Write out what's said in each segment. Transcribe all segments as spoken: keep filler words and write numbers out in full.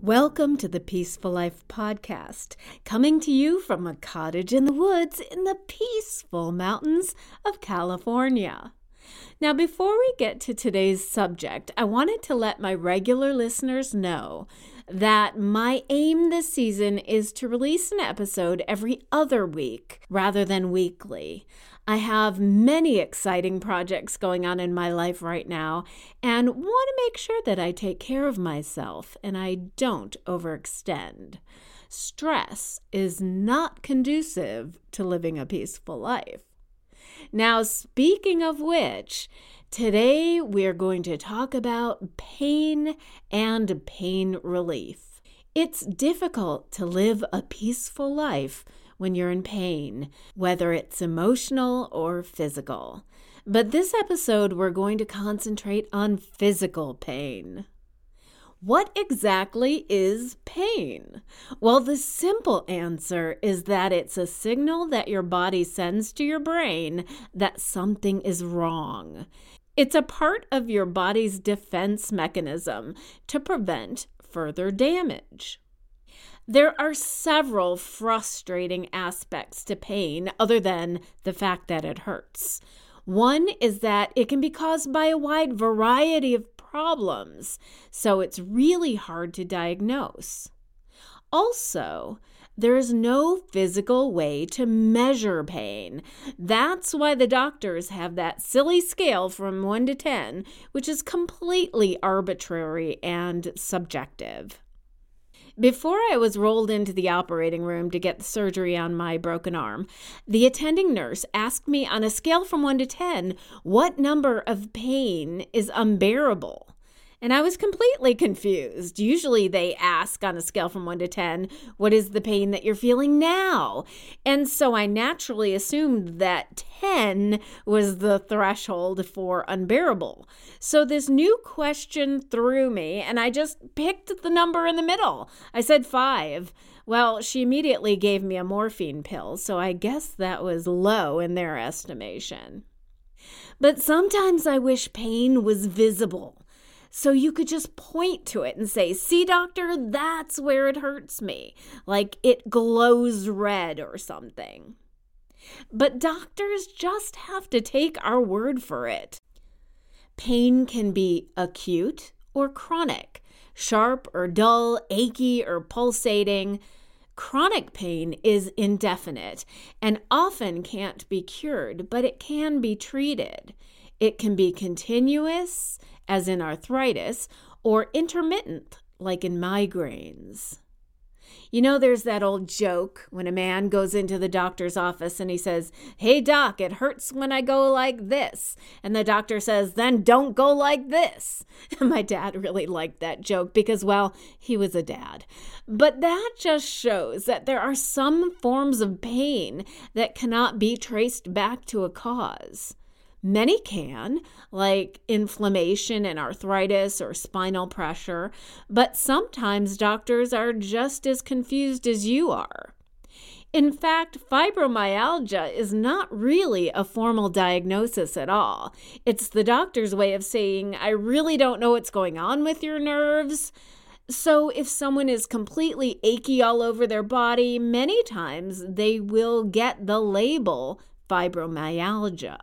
Welcome to the Peaceful Life Podcast, coming to you from a cottage in the woods in the peaceful mountains of California. Now, before we get to today's subject, I wanted to let my regular listeners know that my aim this season is to release an episode every other week rather than weekly. I have many exciting projects going on in my life right now and want to make sure that I take care of myself and I don't overextend. Stress is not conducive to living a peaceful life. Now, speaking of which, today we're going to talk about pain and pain relief. It's difficult to live a peaceful life when you're in pain, whether it's emotional or physical. But this episode, we're going to concentrate on physical pain. What exactly is pain? Well, the simple answer is that it's a signal that your body sends to your brain that something is wrong. It's a part of your body's defense mechanism to prevent further damage. There are several frustrating aspects to pain other than the fact that it hurts. One is that it can be caused by a wide variety of problems, so it's really hard to diagnose. Also, there is no physical way to measure pain. That's why the doctors have that silly scale from one to ten, which is completely arbitrary and subjective. Before I was rolled into the operating room to get the surgery on my broken arm, the attending nurse asked me on a scale from one to ten, what number of pain is unbearable? And I was completely confused. Usually they ask on a scale from one to ten, what is the pain that you're feeling now? And so I naturally assumed that ten was the threshold for unbearable. So this new question threw me, and I just picked the number in the middle. I said five. Well, she immediately gave me a morphine pill, so I guess that was low in their estimation. But sometimes I wish pain was visible. So you could just point to it and say, see, doctor, that's where it hurts me. Like it glows red or something. But doctors just have to take our word for it. Pain can be acute or chronic, sharp or dull, achy or pulsating. Chronic pain is indefinite and often can't be cured, but it can be treated. It can be continuous, as in arthritis, or intermittent, like in migraines. You know, there's that old joke when a man goes into the doctor's office and he says, hey, doc, it hurts when I go like this. And the doctor says, then don't go like this. My dad really liked that joke because, well, he was a dad. But that just shows that there are some forms of pain that cannot be traced back to a cause. Many can, like inflammation and arthritis or spinal pressure, but sometimes doctors are just as confused as you are. In fact, fibromyalgia is not really a formal diagnosis at all. It's the doctor's way of saying, I really don't know what's going on with your nerves. So if someone is completely achy all over their body, many times they will get the label fibromyalgia.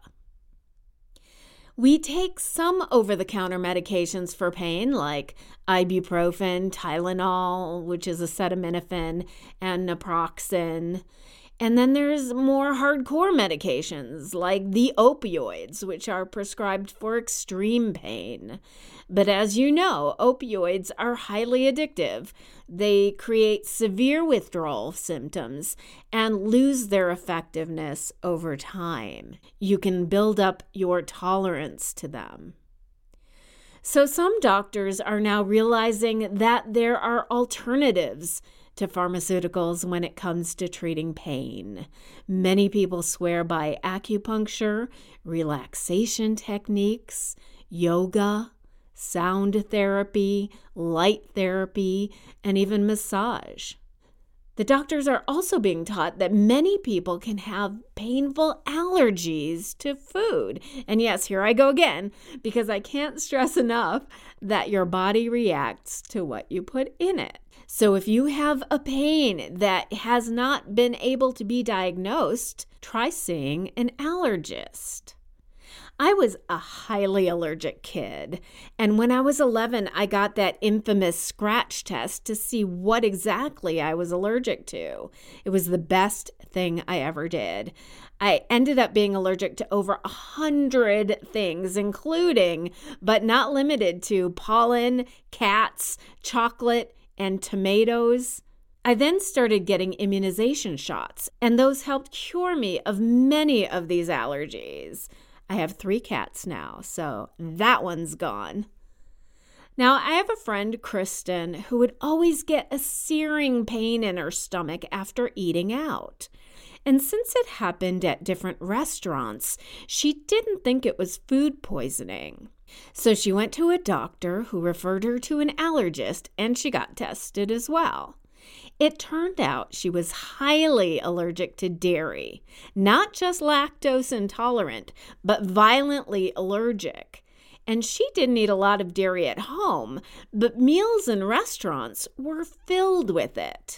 We take some over-the-counter medications for pain like ibuprofen, Tylenol, which is acetaminophen, and naproxen. And then there's more hardcore medications like the opioids, which are prescribed for extreme pain. But as you know, opioids are highly addictive. They create severe withdrawal symptoms and lose their effectiveness over time. You can build up your tolerance to them. So some doctors are now realizing that there are alternatives to pharmaceuticals when it comes to treating pain. Many people swear by acupuncture, relaxation techniques, yoga, sound therapy, light therapy, and even massage. The doctors are also being taught that many people can have painful allergies to food. And yes, here I go again, because I can't stress enough that your body reacts to what you put in it. So if you have a pain that has not been able to be diagnosed, try seeing an allergist. I was a highly allergic kid, and when I was eleven, I got that infamous scratch test to see what exactly I was allergic to. It was the best thing I ever did. I ended up being allergic to over a hundred things, including, but not limited to, pollen, cats, chocolate, and tomatoes. I then started getting immunization shots, and those helped cure me of many of these allergies. I have three cats now, so that one's gone. Now, I have a friend, Kristen, who would always get a searing pain in her stomach after eating out. And since it happened at different restaurants, she didn't think it was food poisoning. So she went to a doctor who referred her to an allergist, and she got tested as well. It turned out she was highly allergic to dairy, not just lactose intolerant, but violently allergic. And she didn't eat a lot of dairy at home, but meals in restaurants were filled with it.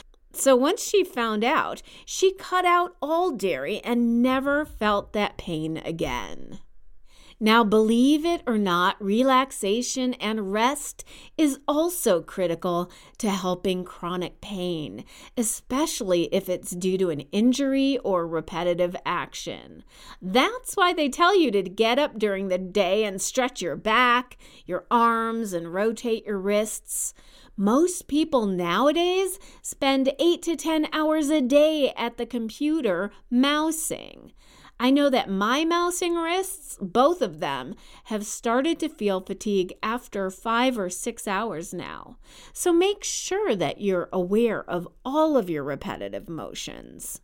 So once she found out, she cut out all dairy and never felt that pain again. Now, believe it or not, relaxation and rest is also critical to helping chronic pain, especially if it's due to an injury or repetitive action. That's why they tell you to get up during the day and stretch your back, your arms, and rotate your wrists. Most people nowadays spend eight to ten hours a day at the computer mousing. I know that my mousing wrists, both of them, have started to feel fatigue after five or six hours now. So make sure that you're aware of all of your repetitive motions.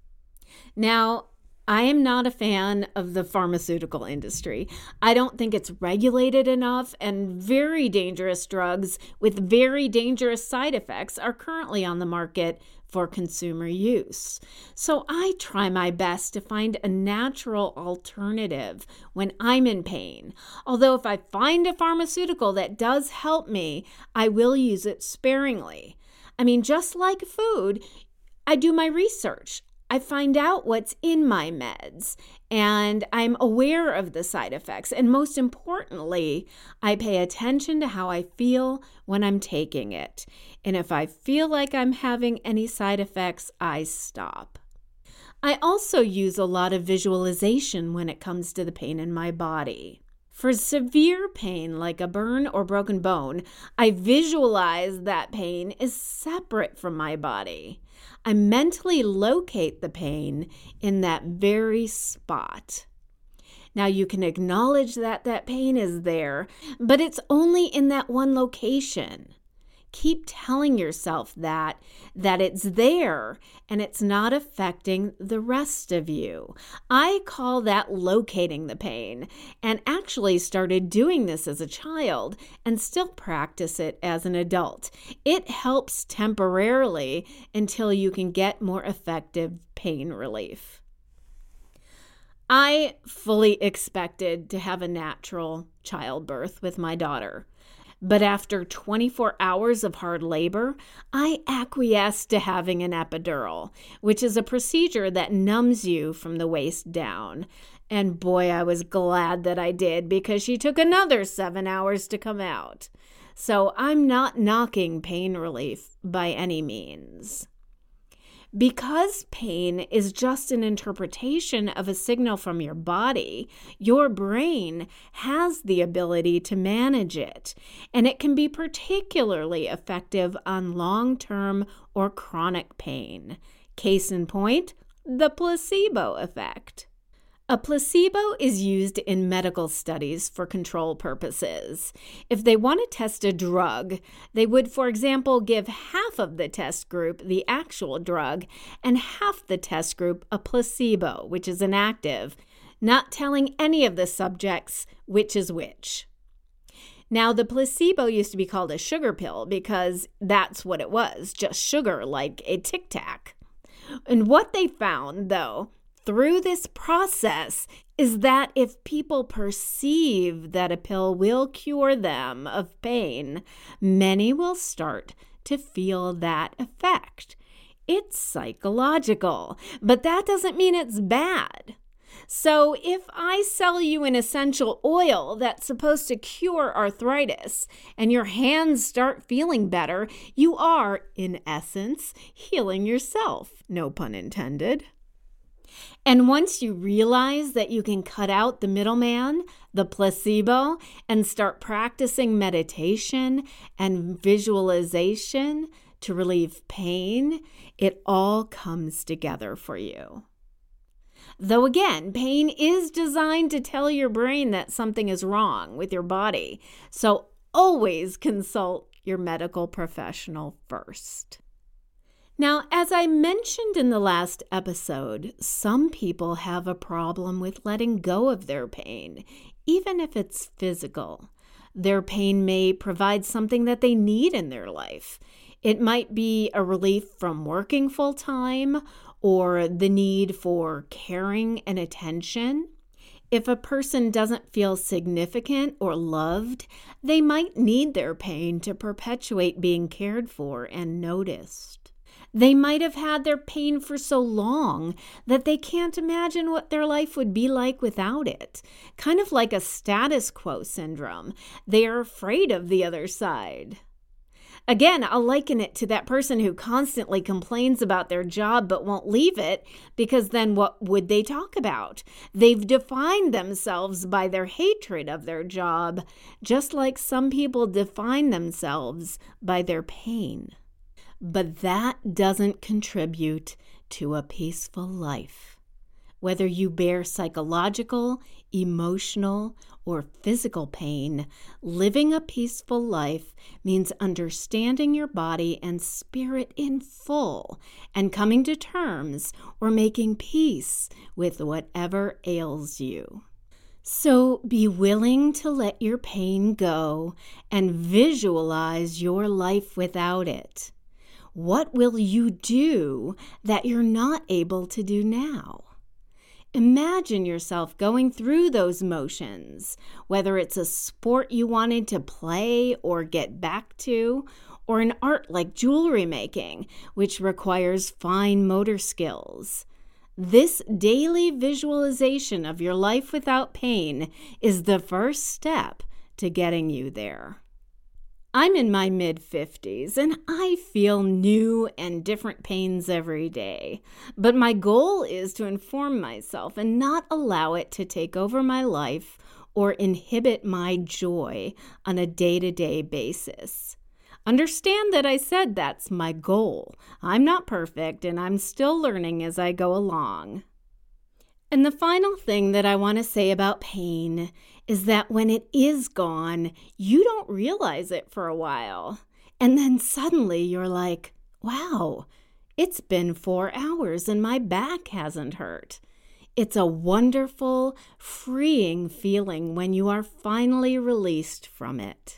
Now, I am not a fan of the pharmaceutical industry. I don't think it's regulated enough, and very dangerous drugs with very dangerous side effects are currently on the market for consumer use. So I try my best to find a natural alternative when I'm in pain. Although if I find a pharmaceutical that does help me, I will use it sparingly. I mean, just like food, I do my research. I find out what's in my meds, and I'm aware of the side effects. And most importantly, I pay attention to how I feel when I'm taking it. And if I feel like I'm having any side effects, I stop. I also use a lot of visualization when it comes to the pain in my body. For severe pain like a burn or broken bone, I visualize that pain is separate from my body. I mentally locate the pain in that very spot. Now, you can acknowledge that that pain is there, but it's only in that one location. Keep telling yourself that, that it's there and it's not affecting the rest of you. I call that locating the pain, and actually started doing this as a child and still practice it as an adult. It helps temporarily until you can get more effective pain relief. I fully expected to have a natural childbirth with my daughter. But after twenty-four hours of hard labor, I acquiesced to having an epidural, which is a procedure that numbs you from the waist down. And boy, I was glad that I did, because she took another seven hours to come out. So I'm not knocking pain relief by any means. Because pain is just an interpretation of a signal from your body, your brain has the ability to manage it, and it can be particularly effective on long-term or chronic pain. Case in point, the placebo effect. A placebo is used in medical studies for control purposes. If they want to test a drug, they would, for example, give half of the test group the actual drug and half the test group a placebo, which is inactive, not telling any of the subjects which is which. Now, the placebo used to be called a sugar pill because that's what it was, just sugar, like a Tic Tac. And what they found, though, through this process is that if people perceive that a pill will cure them of pain, many will start to feel that effect. It's psychological, but that doesn't mean it's bad. So if I sell you an essential oil that's supposed to cure arthritis and your hands start feeling better, you are, in essence, healing yourself. No pun intended. And once you realize that you can cut out the middleman, the placebo, and start practicing meditation and visualization to relieve pain, it all comes together for you. Though again, pain is designed to tell your brain that something is wrong with your body. So always consult your medical professional first. Now, as I mentioned in the last episode, some people have a problem with letting go of their pain, even if it's physical. Their pain may provide something that they need in their life. It might be a relief from working full-time or the need for caring and attention. If a person doesn't feel significant or loved, they might need their pain to perpetuate being cared for and noticed. They might have had their pain for so long that they can't imagine what their life would be like without it. Kind of like a status quo syndrome. They are afraid of the other side. Again, I'll liken it to that person who constantly complains about their job but won't leave it, because then what would they talk about? They've defined themselves by their hatred of their job, just like some people define themselves by their pain. But that doesn't contribute to a peaceful life. Whether you bear psychological, emotional, or physical pain, living a peaceful life means understanding your body and spirit in full and coming to terms or making peace with whatever ails you. So be willing to let your pain go and visualize your life without it. What will you do that you're not able to do now? Imagine yourself going through those motions, whether it's a sport you wanted to play or get back to, or an art like jewelry making, which requires fine motor skills. This daily visualization of your life without pain is the first step to getting you there. I'm in my mid-fifties and I feel new and different pains every day. But my goal is to inform myself and not allow it to take over my life or inhibit my joy on a day-to-day basis. Understand that I said that's my goal. I'm not perfect and I'm still learning as I go along. And the final thing that I want to say about pain is that when it is gone, you don't realize it for a while. And then suddenly you're like, wow, it's been four hours and my back hasn't hurt. It's a wonderful, freeing feeling when you are finally released from it.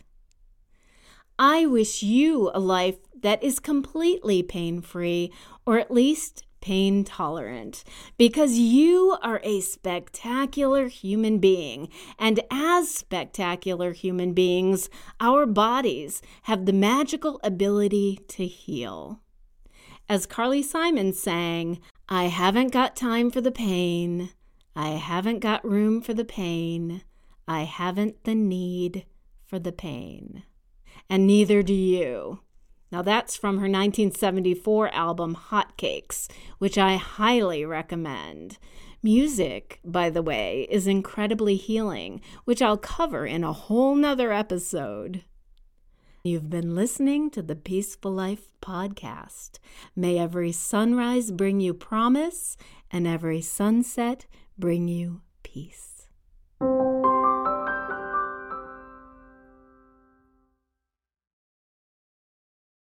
I wish you a life that is completely pain-free, or at least pain tolerant, because you are a spectacular human being, and as spectacular human beings, our bodies have the magical ability to heal. As Carly Simon sang, I haven't got time for the pain, I haven't got room for the pain, I haven't the need for the pain. And neither do you. Now that's from her nineteen seventy-four album Hotcakes, which I highly recommend. Music, by the way, is incredibly healing, which I'll cover in a whole nother episode. You've been listening to the Peaceful Life Podcast. May every sunrise bring you promise, and every sunset bring you peace.